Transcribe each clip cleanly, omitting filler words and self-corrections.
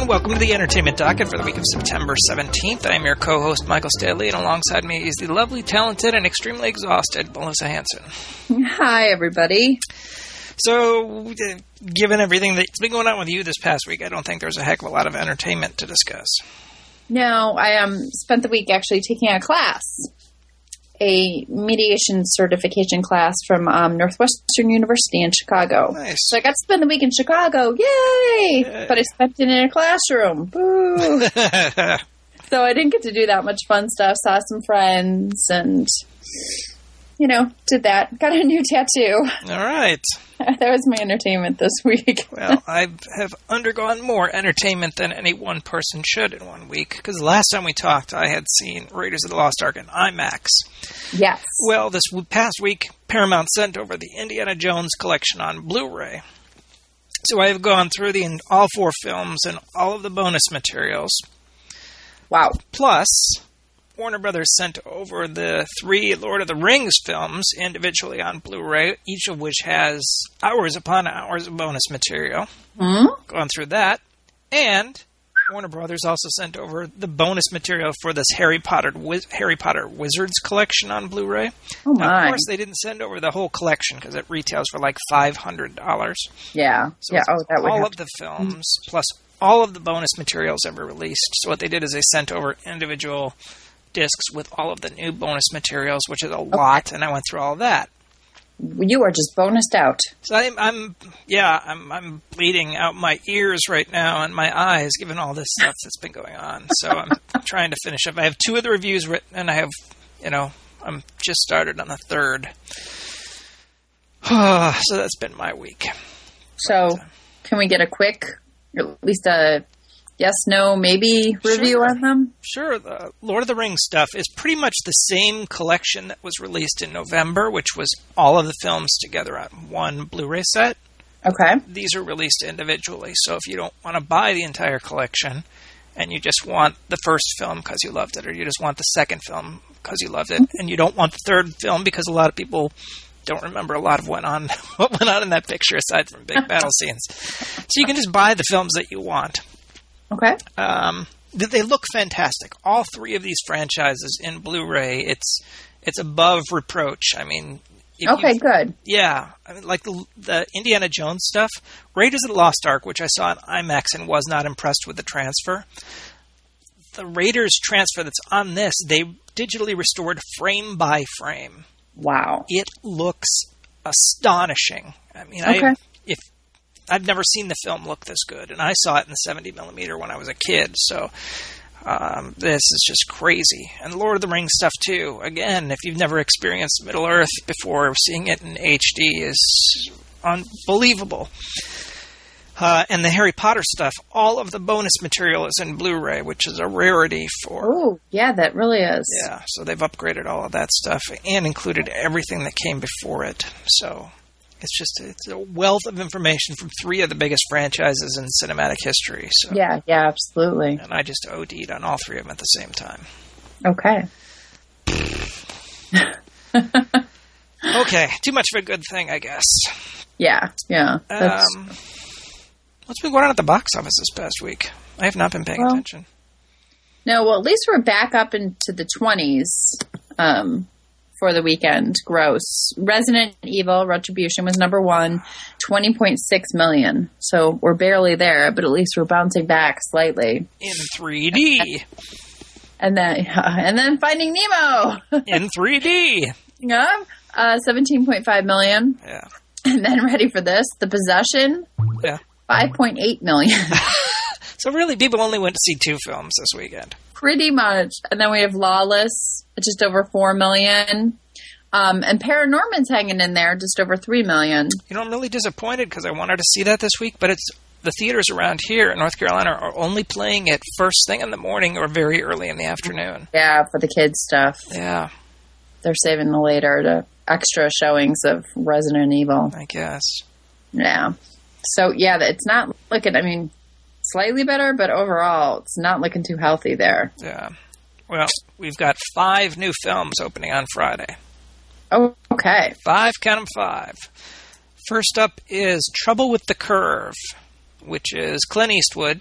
welcome to the Entertainment Docket for the week of September 17th. I am your co-host, Michael Stanley, and alongside me is the lovely, talented, and extremely exhausted Melissa Hanson. Hi, everybody. So, given everything that's been going on with you this past week, I don't think there's a heck of a lot of entertainment to discuss. No, I spent the week actually taking a class, a mediation certification class from Northwestern University in Chicago. Nice. So I got to spend the week in Chicago. Yay! Yay. But I spent it in a classroom. Boo! So I didn't get to do that much fun stuff. Saw some friends and, did that. Got a new tattoo. All right. That was my entertainment this week. Well, I have undergone more entertainment than any one person should in 1 week, because the last time we talked, I had seen Raiders of the Lost Ark in IMAX. Yes. Well, this past week, Paramount sent over the Indiana Jones collection on Blu-ray. So I have gone through all 4 films and all of the bonus materials. Wow. Plus, Warner Brothers sent over the 3 Lord of the Rings films individually on Blu-ray, each of which has hours upon hours of bonus material. Mm-hmm. Gone through that. And Warner Brothers also sent over the bonus material for this Harry Potter Wizards collection on Blu-ray. Oh, my. Now, of course, they didn't send over the whole collection because it retails for like $500. Yeah. So yeah. it's That would all have of the films plus all of the bonus materials ever released. So what they did is they sent over individual discs with all of the new bonus materials, which is a lot, and I went through all of that. You are just bonused out. So I'm bleeding out my ears right now and my eyes, given all this stuff that's been going on. So I'm trying to finish up. I have 2 of the reviews written, and I have, I'm just started on the 3rd. So that's been my week. So can we get a quick, or at least a yes, no, maybe review on them? Sure. The Lord of the Rings stuff is pretty much the same collection that was released in November, which was all of the films together on one Blu-ray set. Okay. These are released individually, so if you don't want to buy the entire collection and you just want the first film because you loved it, or you just want the second film because you loved it, and you don't want the third film because a lot of people don't remember a lot of what went on in that picture aside from big battle scenes. So you can just buy the films that you want. Okay. They look fantastic. All 3 of these franchises in Blu-ray, it's above reproach. I mean, okay, good. Yeah, I mean, like the Indiana Jones stuff, Raiders of the Lost Ark, which I saw in IMAX and was not impressed with the transfer. The Raiders transfer that's on this, they digitally restored frame by frame. Wow. It looks astonishing. I mean, okay. I've never seen the film look this good, and I saw it in 70mm when I was a kid, so this is just crazy. And Lord of the Rings stuff, too. Again, if you've never experienced Middle-earth before, seeing it in HD is unbelievable. And the Harry Potter stuff, all of the bonus material is in Blu-ray, which is a rarity for... Oh, yeah, that really is. Yeah, so they've upgraded all of that stuff and included everything that came before it, so... It's a wealth of information from 3 of the biggest franchises in cinematic history. So. Yeah, absolutely. And I just OD'd on all 3 of them at the same time. Okay. Okay, too much of a good thing, I guess. Yeah. What's been going on at the box office this past week? I have not been paying attention. No, well, at least we're back up into the 20s. For the weekend, gross. Resident Evil Retribution was number 1, $20.6 million. So we're barely there, but at least we're bouncing back slightly. In 3D. And then Finding Nemo. In 3D. Yeah. $17.5 million. Yeah. And then, ready for this, The Possession. Yeah. $5.8 million. So really, people only went to see 2 films this weekend. Pretty much. And then we have Lawless, just over $4 million. And Paranorman's hanging in there, just over $3 million. I'm really disappointed because I wanted to see that this week, but the theaters around here in North Carolina are only playing it first thing in the morning or very early in the afternoon. Yeah, for the kids' stuff. Yeah. They're saving the later to extra showings of Resident Evil. I guess. Yeah. So, yeah, it's not looking, slightly better, but overall, it's not looking too healthy there. Yeah. Well, we've got 5 new films opening on Friday. Oh, okay. 5, count them 5. First up is Trouble with the Curve, which is Clint Eastwood,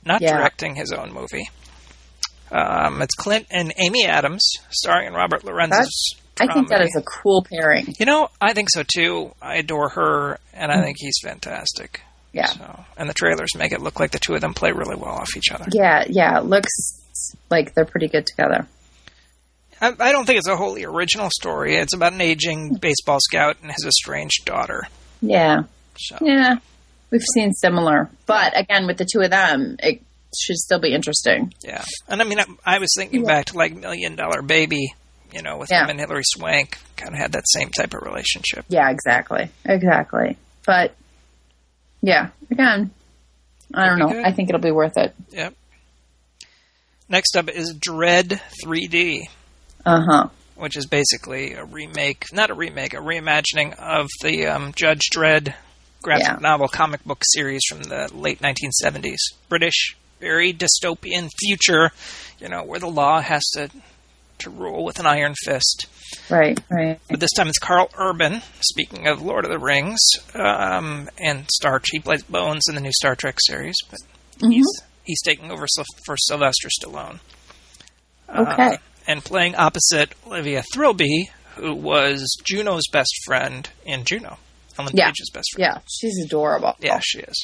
not directing his own movie. It's Clint and Amy Adams, starring in Robert Lorenz's I think that is a cool pairing. You know, I think so too. I adore her, and I think he's fantastic. Yeah. So, and the trailers make it look like the two of them play really well off each other. Yeah, it looks like they're pretty good together. I don't think it's a wholly original story. It's about an aging baseball scout and his estranged daughter. Yeah. So. Yeah. We've seen similar. But again, with the two of them, it should still be interesting. Yeah. And I mean, I was thinking back to like $1 Million Baby, you know, with him and Hilary Swank. Kind of had that same type of relationship. Yeah, exactly. But, yeah, again, I don't know. Good. I think it'll be worth it. Yep. Next up is Dredd 3D. Which is basically a reimagining of the Judge Dredd graphic novel comic book series from the late 1970s. British, very dystopian future, you know, where the law has to rule with an iron fist. Right. But this time it's Carl Urban, speaking of Lord of the Rings, and he plays Bones in the new Star Trek series, but he's taking over for Sylvester Stallone. Okay. And playing opposite Olivia Thirlby, who was Juno's best friend in Juno. Ellen Page's best friend. Yeah, she's adorable. Yeah, she is.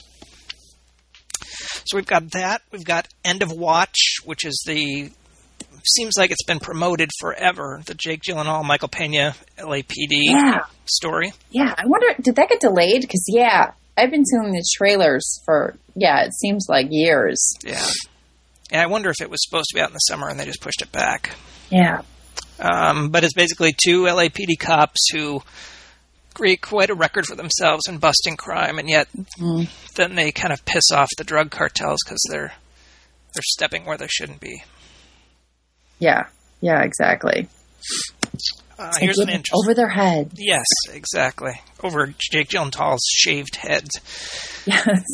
So we've got that. We've got End of Watch, which is seems like it's been promoted forever, the Jake Gyllenhaal, Michael Pena, LAPD story. Yeah, I wonder, did that get delayed? Because, I've been seeing the trailers for, it seems like years. Yeah. And I wonder if it was supposed to be out in the summer and they just pushed it back. Yeah. But it's basically two LAPD cops who create quite a record for themselves in busting crime, and yet then they kind of piss off the drug cartels because they're stepping where they shouldn't be. Yeah, exactly. Here's an interesting... Over their head. Yes, exactly. Over Jake Gyllenhaal's shaved head. Yes.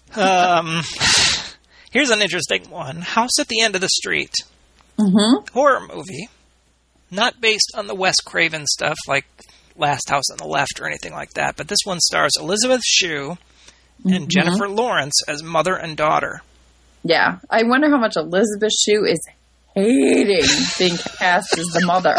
Here's an interesting one. House at the End of the Street. Horror movie. Not based on the Wes Craven stuff like Last House on the Left or anything like that, but this one stars Elizabeth Shue and Jennifer Lawrence as mother and daughter. Yeah. I wonder how much Elizabeth Shue is hating being cast as the mother.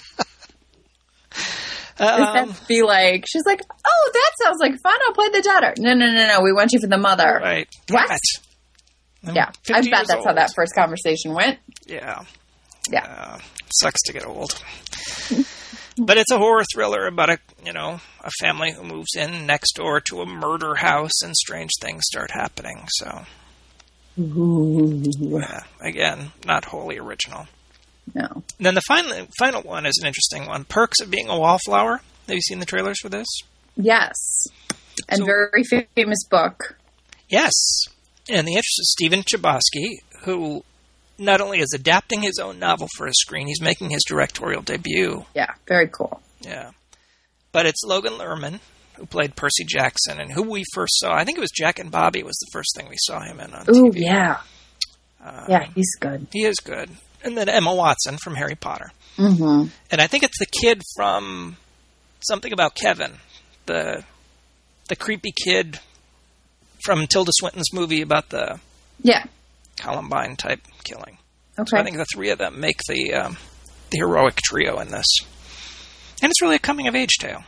Be like, she's like, oh, that sounds like fun. I'll play the daughter. No. We want you for the mother. Right. What? Yeah. I bet that's how that first conversation went. Yeah. Yeah. Sucks to get old. But it's a horror thriller about a family who moves in next door to a murder house and strange things start happening. So, again, not wholly original. No. And then the final one is an interesting one. Perks of Being a Wallflower. Have you seen the trailers for this? Yes. And very famous book. Yes. In the interest of Stephen Chbosky, who not only is adapting his own novel for a screen, he's making his directorial debut. Yeah, very cool. Yeah. But it's Logan Lerman, who played Percy Jackson, and who we first saw. I think it was Jack and Bobby was the first thing we saw him in on TV. Ooh, yeah. He's good. He is good. And then Emma Watson from Harry Potter. And I think it's the kid from Something About Kevin, the creepy kid from Tilda Swinton's movie about the Columbine type killing. Okay. So I think the three of them make the heroic trio in this. And it's really a coming of age tale.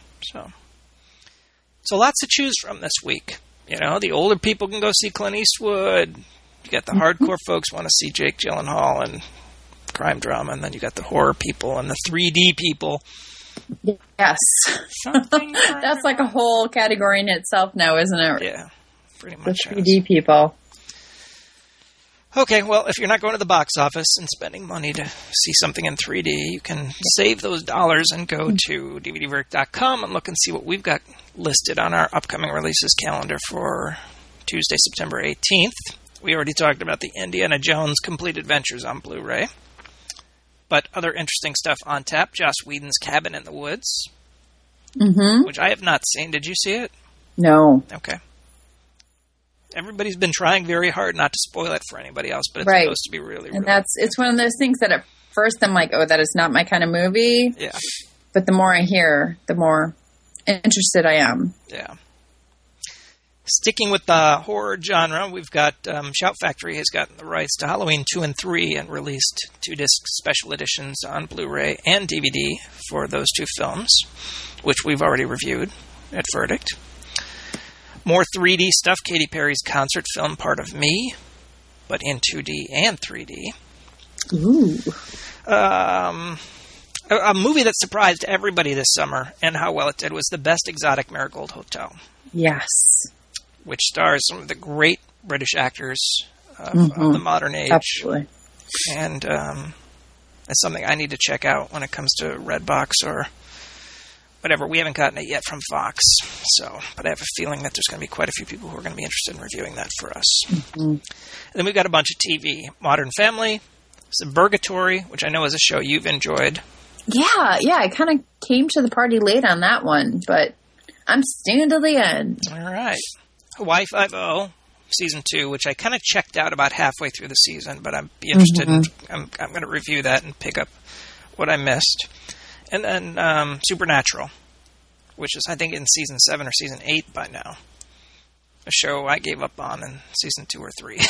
So lots to choose from this week. The older people can go see Clint Eastwood. You got the hardcore folks want to see Jake Gyllenhaal and crime drama, and then you got the horror people and the 3D people. Yes. That's like a whole category in itself now, isn't it? Yeah, pretty much. The 3D people. Okay, well, if you're not going to the box office and spending money to see something in 3D, you can save those dollars and go to DVDVeric.com and look and see what we've got listed on our upcoming releases calendar for Tuesday, September 18th. We already talked about the Indiana Jones Complete Adventures on Blu-ray. But other interesting stuff on tap, Joss Whedon's Cabin in the Woods, which I have not seen. Did you see it? No. Okay. Everybody's been trying very hard not to spoil it for anybody else, but it's supposed to be really, really good. It's one of those things that at first I'm like, oh, that is not my kind of movie. Yeah. But the more I hear, the more interested I am. Yeah. Sticking with the horror genre, we've got Shout Factory has gotten the rights to Halloween 2 and 3 and released 2-disc special editions on Blu-ray and DVD for those two films, which we've already reviewed at Verdict. More 3D stuff, Katy Perry's concert film Part of Me, but in 2D and 3D. Ooh. A movie that surprised everybody this summer and how well it did was The Best Exotic Marigold Hotel. Yes. Which stars some of the great British actors of the modern age. Absolutely. And it's something I need to check out when it comes to Redbox or whatever. We haven't gotten it yet from Fox, but I have a feeling that there's going to be quite a few people who are going to be interested in reviewing that for us. Mm-hmm. And then we've got a bunch of TV. Modern Family, Suburgatory, which I know is a show you've enjoyed. Yeah, I kind of came to the party late on that one, but I'm staying to the end. All right. Hawaii Five-0, Season 2, which I kind of checked out about halfway through the season, but I'd be interested I'm going to review that and pick up what I missed. And then Supernatural, which is, I think, in Season 7 or Season 8 by now. A show I gave up on in Season 2 or 3.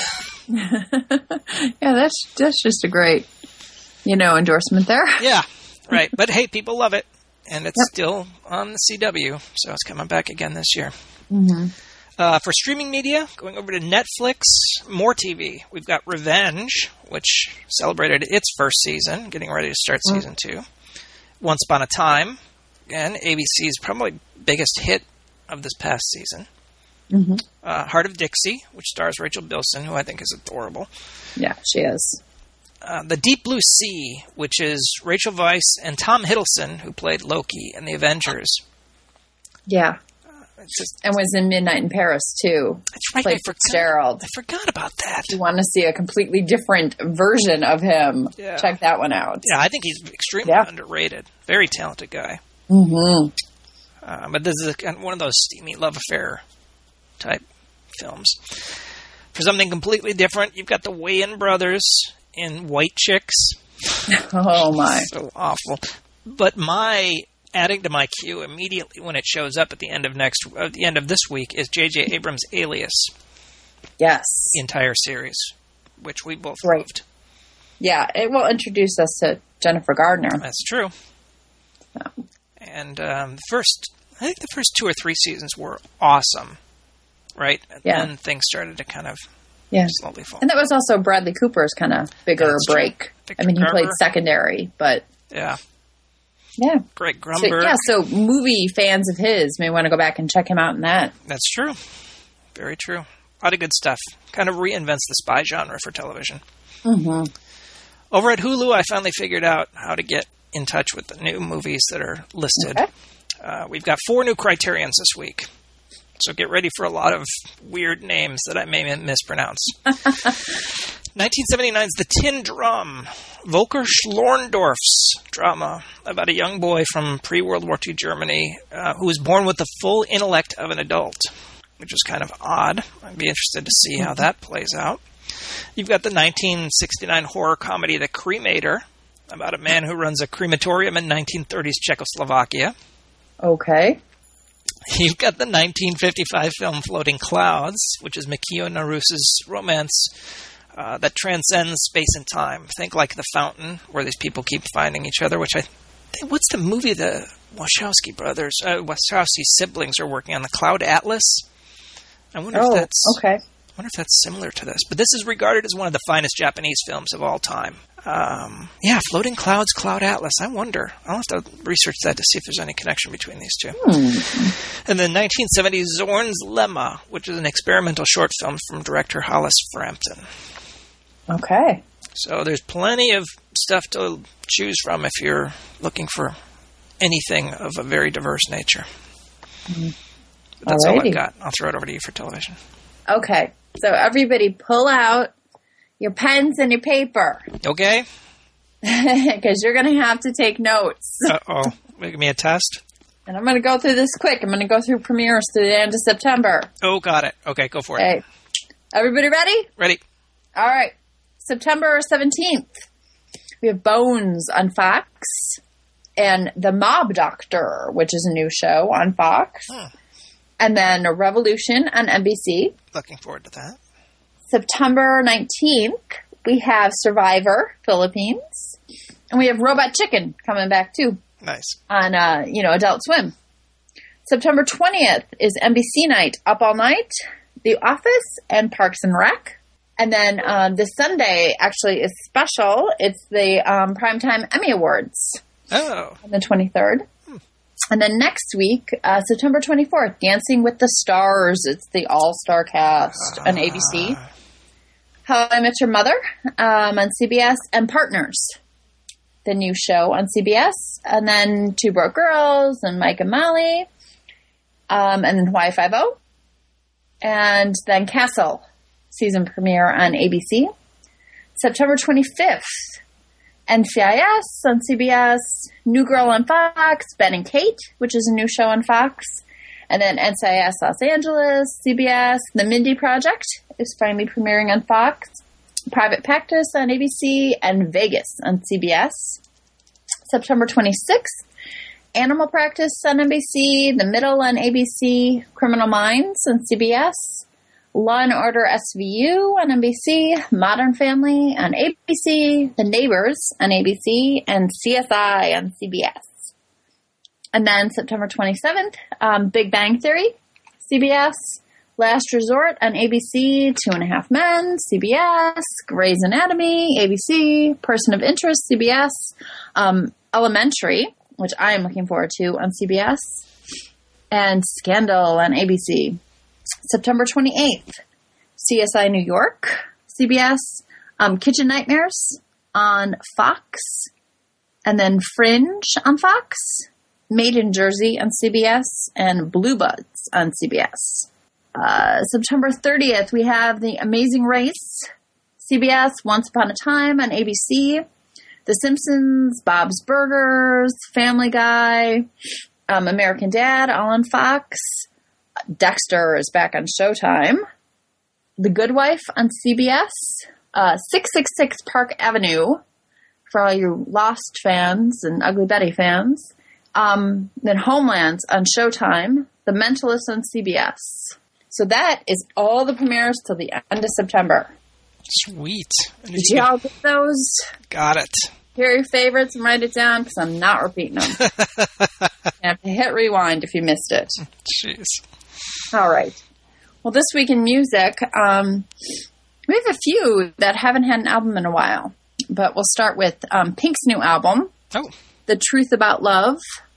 Yeah, that's just a great, endorsement there. Yeah, right. But, hey, people love it. And it's still on the CW, so it's coming back again this year. Mm-hmm. For streaming media, going over to Netflix, more TV. We've got Revenge, which celebrated its first season, getting ready to start Season 2. Once Upon a Time, again, ABC's probably biggest hit of this past season. Mm-hmm. Heart of Dixie, which stars Rachel Bilson, who I think is adorable. Yeah, she is. The Deep Blue Sea, which is Rachel Weisz and Tom Hiddleston, who played Loki in The Avengers. Yeah. And was in Midnight in Paris, too. That's right. Played Fitzgerald. I forgot about that. If you want to see a completely different version of him, check that one out. Yeah, I think he's extremely underrated. Very talented guy. Mm-hmm. But this is one of those steamy love affair type films. For something completely different, you've got the Wayans brothers in White Chicks. Oh, my. So awful. But adding to my queue immediately when it shows up at the end of this week is J.J. Abrams' Alias. Yes. The entire series, which we both loved. Yeah, it will introduce us to Jennifer Gardner. That's true. So. And I think the first 2 or 3 seasons were awesome, right? And then things started to kind of slowly fall. And that was also Bradley Cooper's kind of bigger break. Victor I mean, he Garber. played secondary, but... Yeah. Yeah. Greg Grumberg. So movie fans of his may want to go back and check him out in that. That's true. Very true. A lot of good stuff. Kind of reinvents the spy genre for television. Mm-hmm. Over at Hulu, I finally figured out how to get in touch with the new movies that are listed. Okay. We've got 4 new Criterions this week. So get ready for a lot of weird names that I may mispronounce. 1979's The Tin Drum, Volker Schlorndorf's drama about a young boy from pre-World War II Germany who was born with the full intellect of an adult, which is kind of odd. I'd be interested to see how that plays out. You've got the 1969 horror comedy The Cremator, about a man who runs a crematorium in 1930s Czechoslovakia. Okay. You've got the 1955 film Floating Clouds, which is Mikio Narus's romance that transcends space and time. Think like The Fountain, where these people keep finding each other, which I think, what's the movie the Wachowski brothers, Wachowski siblings are working on, The Cloud Atlas? I wonder if that's... okay. I wonder if that's similar to this. But this is regarded as one of the finest Japanese films of all time. Floating Clouds, Cloud Atlas. I wonder. I'll have to research that to see if there's any connection between these two. And the 1970s Zorn's Lemma, which is an experimental short film from director Hollis Frampton. Okay. So there's plenty of stuff to choose from if you're looking for anything of a very diverse nature. But that's all I've got. I'll throw it over to you for television. Okay. So everybody pull out your pens and your paper. Okay. Because you're going to have to take notes. Uh-oh. Making me a test? And I'm going to go through this quick. I'm going to go through premieres to the end of September. Oh, got it. Okay, go for it. Okay. Everybody ready? Ready. All right. September 17th, we have Bones on Fox and The Mob Doctor, which is a new show on Fox. And then Revolution on NBC. Looking forward to that. September 19th, we have Survivor, Philippines. And we have Robot Chicken coming back, too. Nice. On, Adult Swim. September 20th is NBC Night, Up All Night, The Office, and Parks and Rec. And then this Sunday actually is special. It's the Primetime Emmy Awards. Oh. On the 23rd. And then next week, September 24th, Dancing with the Stars. It's the all-star cast on ABC. How I Met Your Mother on CBS. And Partners, the new show on CBS. And then Two Broke Girls and Mike and Molly. And then Hawaii Five-0. And then Castle, season premiere on ABC. September 25th, NCIS on CBS, New Girl on Fox, Ben and Kate, which is a new show on Fox, and then NCIS Los Angeles, CBS, The Mindy Project is finally premiering on Fox, Private Practice on ABC, and Vegas on CBS. September 26th, Animal Practice on NBC, The Middle on ABC, Criminal Minds on CBS, Law & Order SVU on NBC, Modern Family on ABC, The Neighbors on ABC, and CSI on CBS. And then September 27th, Big Bang Theory, CBS, Last Resort on ABC, Two and a Half Men, CBS, Grey's Anatomy, ABC, Person of Interest, CBS, Elementary, which I am looking forward to on CBS, and Scandal on ABC. September 28th, CSI New York, CBS, Kitchen Nightmares on Fox, and then Fringe on Fox, Made in Jersey on CBS, and Blue Buds on CBS. September 30th, we have The Amazing Race, CBS, Once Upon a Time on ABC, The Simpsons, Bob's Burgers, Family Guy, American Dad, all on Fox. Dexter is back on Showtime. The Good Wife on CBS. 666 Park Avenue for all you Lost fans and Ugly Betty fans. Then Homeland on Showtime. The Mentalist on CBS. So that is all the premieres till the end of September. Sweet. Did you all get those? Got it. Hear your favorites and write it down because I'm not repeating them. You have to hit rewind if you missed it. Jeez. All right. Well, this week in music, we have a few that haven't had an album in a while. But we'll start with Pink's new album, The Truth About Love.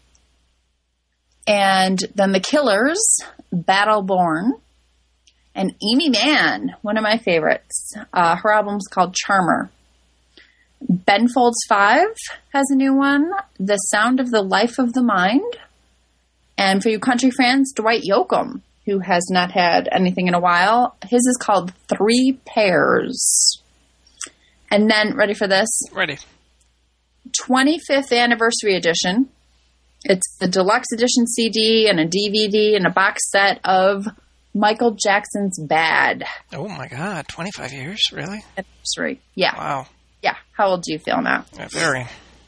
And then The Killers, Battle Born. And Amy Mann, one of my favorites. Her album's called Charmer. Ben Folds 5 has a new one, The Sound of the Life of the Mind. And for you country fans, Dwight Yoakam, who has not had anything in a while. His is called Three Pairs. And then, ready for this? Ready. 25th Anniversary Edition. It's the deluxe edition CD and a DVD and a box set of Michael Jackson's Bad. Oh my God, 25 years? Really? Anniversary. Yeah. Wow. Yeah. How old do you feel now? Yeah, very.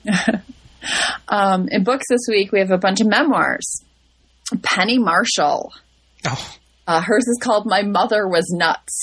In books this week, we have a bunch of memoirs. Penny Marshall. Oh. Hers is called My Mother Was Nuts.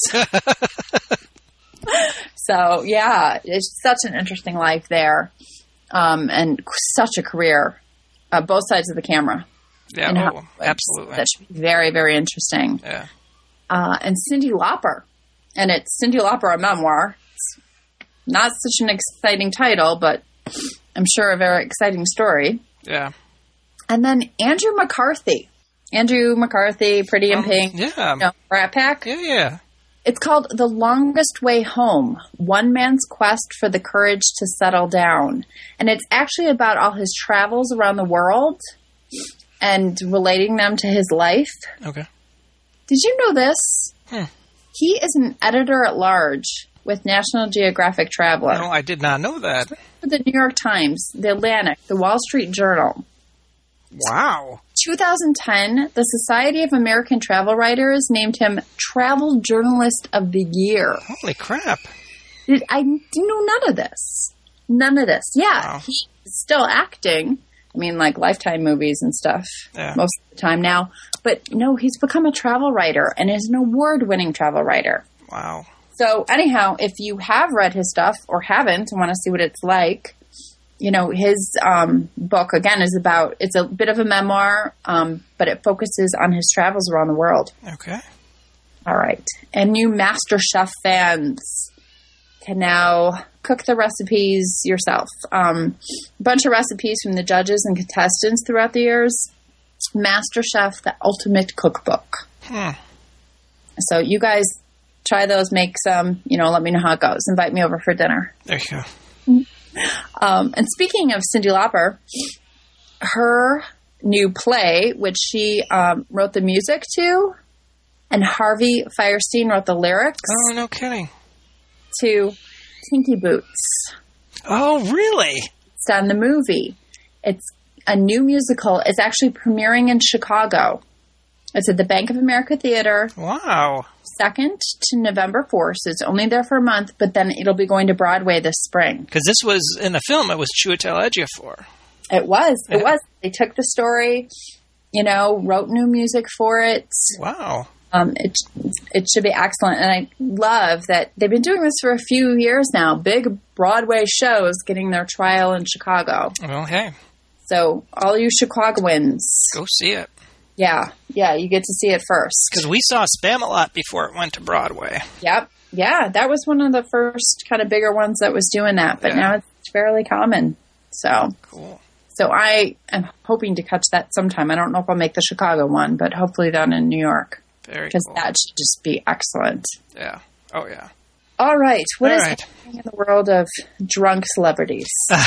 So, yeah, it's such an interesting life there. And such a career. Both sides of the camera. Yeah, absolutely. That should be very, very interesting. Yeah. And Cyndi Lauper. And it's Cyndi Lauper, a memoir. It's not such an exciting title, but I'm sure a very exciting story. Yeah. And then Andrew McCarthy. Andrew McCarthy, Pretty in Pink. Yeah. Rat Pack. Yeah. It's called The Longest Way Home, One Man's Quest for the Courage to Settle Down. And it's actually about all his travels around the world and relating them to his life. Okay. Did you know this? He is an editor-at-large with National Geographic Traveler. No, I did not know that. For the New York Times, The Atlantic, The Wall Street Journal. Wow. 2010, the Society of American Travel Writers named him Travel Journalist of the Year. Holy crap. I knew none of this. None of this. Yeah, Wow. he's still acting, I mean, like Lifetime movies and stuff most of the time now. But no, he's become a travel writer and is an award-winning travel writer. Wow. So anyhow, if you have read his stuff or haven't and want to see what it's like, you know, his book, again, it's a bit of a memoir, but it focuses on his travels around the world. Okay. All right. And you MasterChef fans can now cook the recipes yourself. A bunch of recipes from the judges and contestants throughout the years. MasterChef, the ultimate cookbook. So you guys try those, make some, you know, let me know how it goes. Invite me over for dinner. There you go. And speaking of Cyndi Lauper, her new play, which she wrote the music to, and Harvey Fierstein wrote the lyrics. Oh, no kidding. To Kinky Boots. Oh, really? It's on the movie. It's a new musical. It's actually premiering in Chicago. It's at the Bank of America Theater. Wow. 2nd to November 4th. So it's only there for a month, but then it'll be going to Broadway this spring. Because this was, in the film, it was Chiwetel Ejiofor. It was. It was. They took the story, you know, wrote new music for it. Wow. It should be excellent. And I love that they've been doing this for a few years now. Big Broadway shows getting their trial in Chicago. Well, hey. So all you Chicagoans. Go see it. Yeah, you get to see it first. Because we saw Spamalot before it went to Broadway. Yep. Yeah, that was one of the first kind of bigger ones that was doing that. But now it's fairly common. So cool. So I am hoping to catch that sometime. I don't know if I'll make the Chicago one, but hopefully down in New York. Very cool. Because that should just be excellent. Yeah. Oh, yeah. All right. What is happening in the world of drunk celebrities?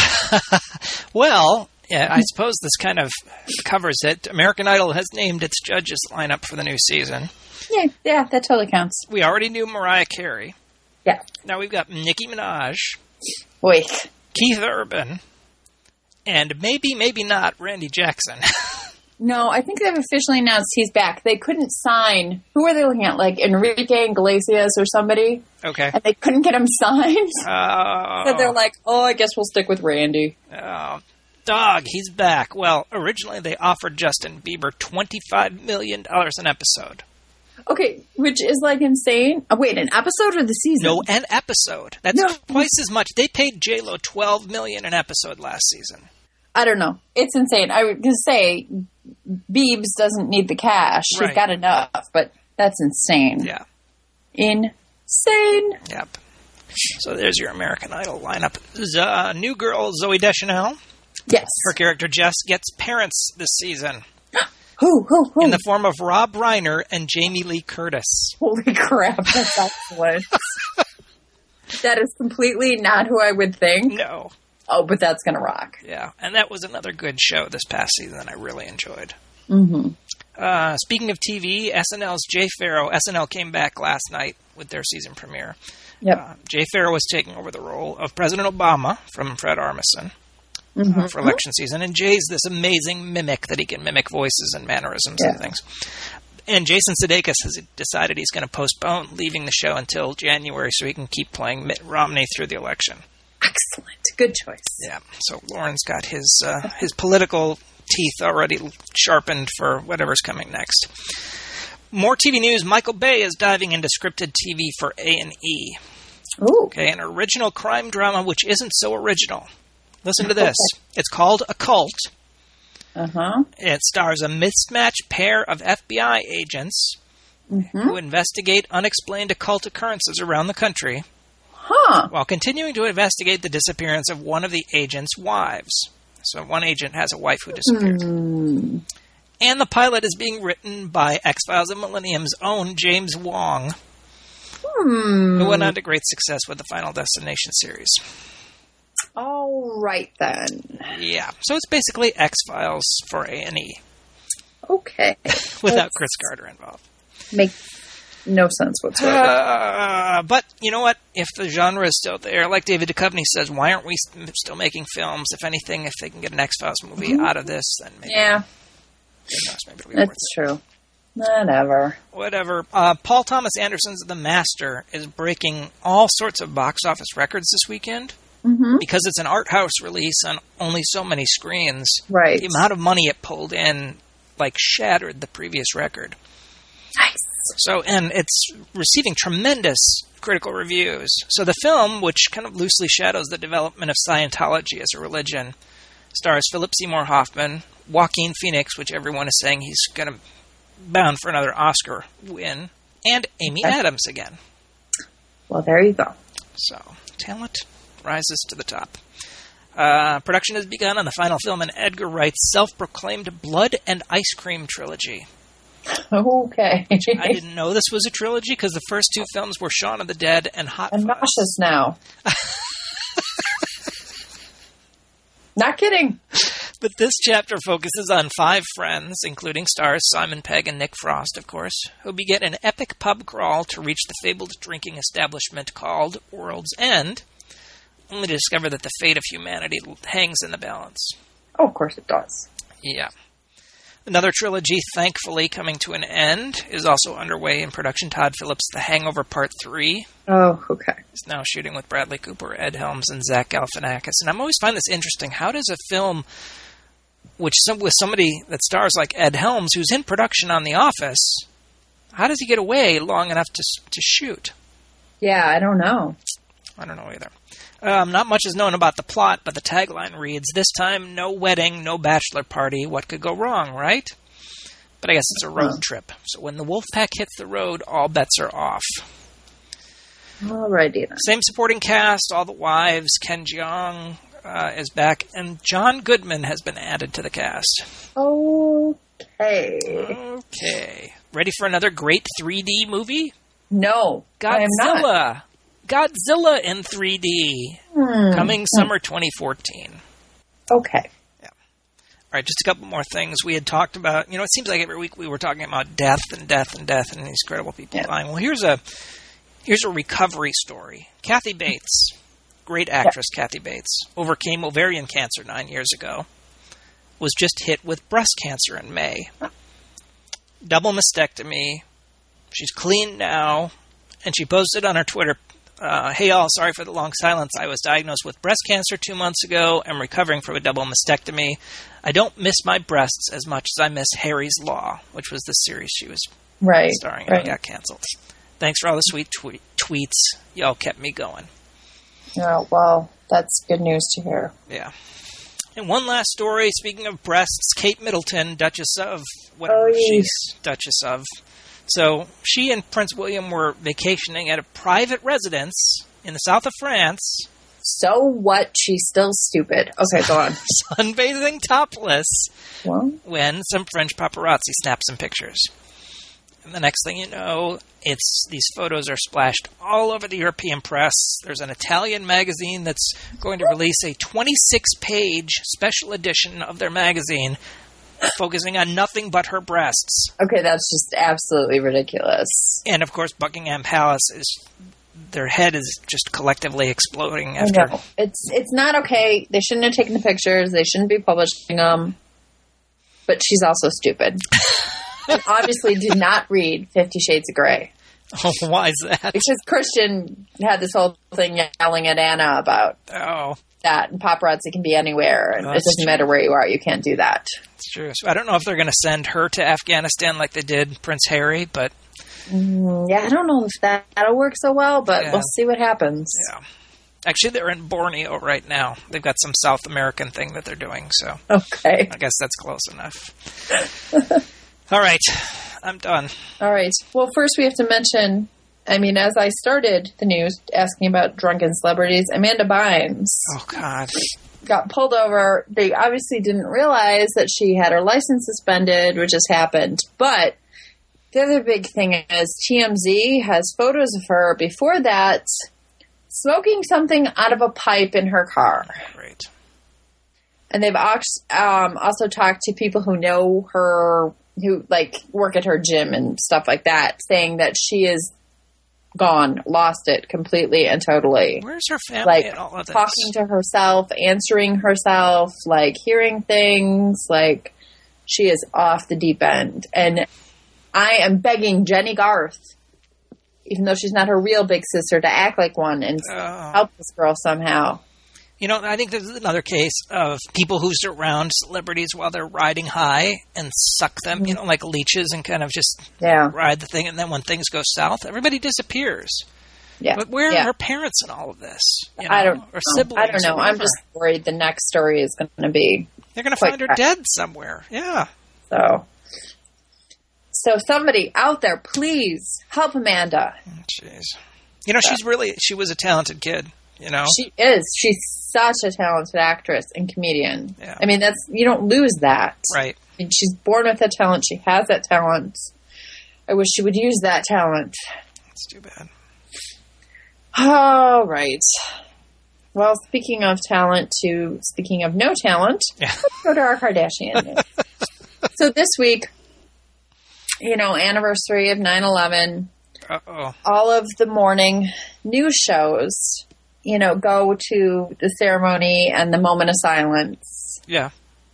Well, yeah, I suppose this kind of covers it. American Idol has named its judges lineup for the new season. Yeah, that totally counts. We already knew Mariah Carey. Yeah. Now we've got Nicki Minaj. Boy. Keith Urban. And maybe not Randy Jackson. No, I think they've officially announced he's back. They couldn't sign. Who were they looking at? Like Enrique Iglesias or somebody? Okay. And they couldn't get him signed. So they're like, I guess we'll stick with Randy. Oh, dog, he's back. Well, originally they offered Justin Bieber $25 million an episode. Okay, which is like insane. Oh, wait, an episode or the season? No, an episode. That's twice as much. They paid J-Lo $12 million an episode last season. I don't know. It's insane. I was going to say, Biebs doesn't need the cash. Right. He's got enough, but that's insane. Yeah. Insane. Yep. So there's your American Idol lineup. New girl, Zooey Deschanel. Yes. Her character, Jess, gets parents this season. Who? In the form of Rob Reiner and Jamie Lee Curtis. Holy crap, that's excellent. That is completely not who I would think. No. Oh, but that's going to rock. Yeah, and that was another good show this past season that I really enjoyed. Mm-hmm. Speaking of TV, SNL's Jay Pharoah. SNL came back last night with their season premiere. Yep. Jay Pharoah was taking over the role of President Obama from Fred Armisen for election season. And Jay's this amazing mimic that he can mimic voices and mannerisms and things. And Jason Sudeikis has decided he's going to postpone leaving the show until January so he can keep playing Mitt Romney through the election. Excellent. Good choice. Yeah. So Lauren's got his political teeth already sharpened for whatever's coming next. More TV news. Michael Bay is diving into scripted TV for A&E. Ooh. Okay, an original crime drama which isn't so original. Listen to this. It's called A Cult. Uh-huh. It stars a mismatched pair of FBI agents who investigate unexplained occult occurrences around the country. While continuing to investigate the disappearance of one of the agent's wives. So one agent has a wife who disappeared. And the pilot is being written by X-Files and Millennium's own James Wong, who went on to great success with the Final Destination series. All right, then. Yeah. So it's basically X-Files for A&E. Okay. Without Chris Carter involved. Makes no sense whatsoever. But you know what? If the genre is still there, like David Duchovny says, why aren't we still making films? If anything, if they can get an X-Files movie out of this, then maybe. Yeah. Maybe it'll be That's true. Whatever. Paul Thomas Anderson's The Master is breaking all sorts of box office records this weekend. because it's an art house release on only so many screens, Right. the amount of money it pulled in, shattered the previous record. Nice. So, and it's receiving tremendous critical reviews. So the film, which kind of loosely shadows the development of Scientology as a religion, stars Philip Seymour Hoffman, Joaquin Phoenix, which everyone is saying he's going to bound for another Oscar win, and Amy Adams again. Well, there you go. So, talent rises to the top. Production has begun on the final film in Edgar Wright's self-proclaimed Blood and Ice Cream trilogy. Okay. I didn't know this was a trilogy because the first two films were Shaun of the Dead and Hot I'm Fuzz. nauseous now. Not kidding. But this chapter focuses on 5 friends, including stars Simon Pegg and Nick Frost, of course, who begin an epic pub crawl to reach the fabled drinking establishment called World's End, only to discover that the fate of humanity hangs in the balance. Oh, of course it does. Yeah. Another trilogy, thankfully coming to an end, is also underway in production. Todd Phillips' The Hangover Part 3 Oh, okay. is now shooting with Bradley Cooper, Ed Helms, and Zach Galifianakis. And I'm always find this interesting. How does a film with somebody that stars like Ed Helms, who's in production on The Office, how does he get away long enough to shoot? Yeah, I don't know. I don't know either. Not much is known about the plot, but the tagline reads, "This time, no wedding, no bachelor party. What could go wrong, right?" But I guess it's a road trip. So when the wolf pack hits the road, all bets are off. Alrighty then. Same supporting cast, all the wives. Ken Jeong is back, and John Goodman has been added to the cast. Okay. Okay. Ready for another great 3D movie? No, I am not. Godzilla in 3D. Coming summer 2014. Okay. Yeah. All right, just a couple more things. We had talked about, it seems like every week we were talking about death and these incredible people dying. Well, here's a recovery story. Kathy Bates, great actress Kathy Bates, overcame ovarian cancer 9 years ago, was just hit with breast cancer in May. Double mastectomy. She's clean now, and she posted on her Twitter, "Hey all, sorry for the long silence. I was diagnosed with breast cancer 2 months ago. I'm recovering from a double mastectomy. I don't miss my breasts as much as I miss Harry's Law," which was the series she was starring in and got canceled. Thanks for all the sweet tweets. Y'all kept me going. Oh, well, that's good news to hear. Yeah. And one last story, speaking of breasts, Kate Middleton, Duchess of whatever she's Duchess of. So she and Prince William were vacationing at a private residence in the south of France. So what? She's still stupid. Okay, go on. Sunbathing topless when some French paparazzi snapped some pictures. And the next thing you know, these photos are splashed all over the European press. There's an Italian magazine that's going to release a 26-page special edition of their magazine focusing on nothing but her breasts. Okay, that's just absolutely ridiculous. And, of course, Buckingham Palace their head is just collectively exploding after. I know. It's not okay. They shouldn't have taken the pictures. They shouldn't be publishing them. But she's also stupid. And obviously did not read 50 Shades of Grey. Oh, why is that? Because Christian had this whole thing yelling at Anna about that, and paparazzi can be anywhere, and it doesn't matter where you are, you can't do that. It's true. So I don't know if they're going to send her to Afghanistan like they did Prince Harry, but... yeah, I don't know if that'll work so well, but we'll see what happens. Yeah. Actually, they're in Borneo right now. They've got some South American thing that they're doing, so... Okay. I guess that's close enough. All right. I'm done. All right. Well, first we have to mention, as I started the news asking about drunken celebrities, Amanda Bynes. Oh, God. Got pulled over. They obviously didn't realize that she had her license suspended, which has happened. But the other big thing is TMZ has photos of her before that smoking something out of a pipe in her car. Great. And they've also talked to people who know her, who work at her gym and stuff like that, saying that she is gone, lost it completely and totally. Where's her family in all of this? Talking to herself, answering herself, hearing things, she is off the deep end. And I am begging Jenny Garth, even though she's not her real big sister, to act like one and help this girl somehow. You know, I think there's another case of people who surround celebrities while they're riding high and suck them, you know, like leeches, and kind of just ride the thing. And then when things go south, everybody disappears. Yeah. But where are her parents in all of this? You know, I don't or siblings. I don't know. I'm just worried the next story is going to be. They're going to find her dead somewhere. Yeah. So somebody out there, please help Amanda. Jeez. You know, she was a talented kid, you know? She is. She's such a talented actress and comedian. Yeah. I mean, you don't lose that. Right. I mean, she's born with that talent. She has that talent. I wish she would use that talent. That's too bad. All right. Well, speaking of no talent, let's go to our Kardashian. So this week, you know, anniversary of 9/11. All of the morning news shows, you know, go to the ceremony and the moment of silence. Yeah.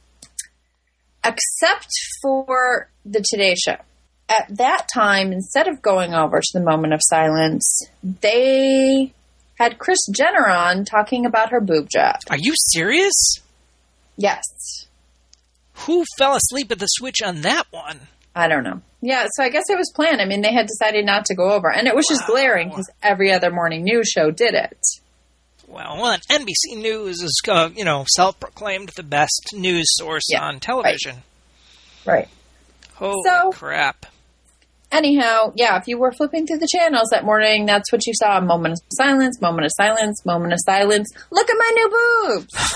Except for the Today Show. At that time, instead of going over to the moment of silence, they had Kris Jenner on talking about her boob job. Are you serious? Yes. Who fell asleep at the switch on that one? I don't know. Yeah, so I guess it was planned. I mean, they had decided not to go over. And it was just glaring because every other morning news show did it. Well, NBC News is, you know, self-proclaimed the best news source on television. Right. Holy crap. Anyhow, yeah, if you were flipping through the channels that morning, that's what you saw. Moment of silence, moment of silence, moment of silence. Look at my new boobs!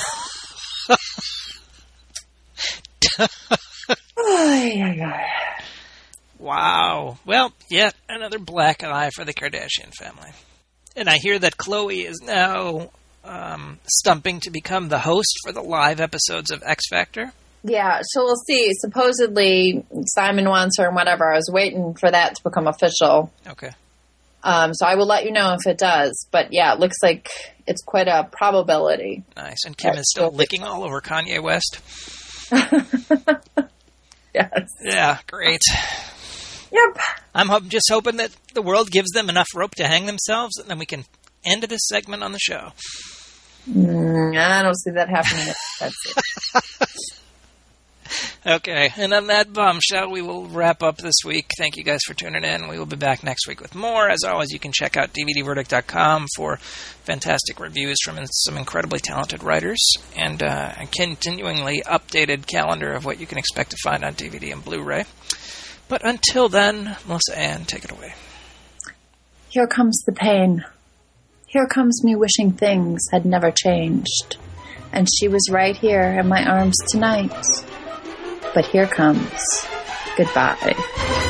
Wow. Well, yet another black eye for the Kardashian family. And I hear that Khloe is now stumping to become the host for the live episodes of X Factor. Yeah, so we'll see. Supposedly, Simon wants her and whatever. I was waiting for that to become official. Okay. So I will let you know if it does. But yeah, it looks like it's quite a probability. Nice. And Kim is still licking all over Kanye West. Yes. Yeah, great. Yep. I'm just hoping that the world gives them enough rope to hang themselves, and then we can end this segment on the show. I don't see that happening. That's it. Okay, and on that bombshell, we will wrap up this week. Thank you guys for tuning in. We will be back next week with more. As always, you can check out DVDverdict.com for fantastic reviews from some incredibly talented writers and a continually updated calendar of what you can expect to find on DVD and Blu-ray. But until then, Melissa Ann, take it away. Here comes the pain. Here comes me wishing things had never changed. And she was right here in my arms tonight. But here comes goodbye.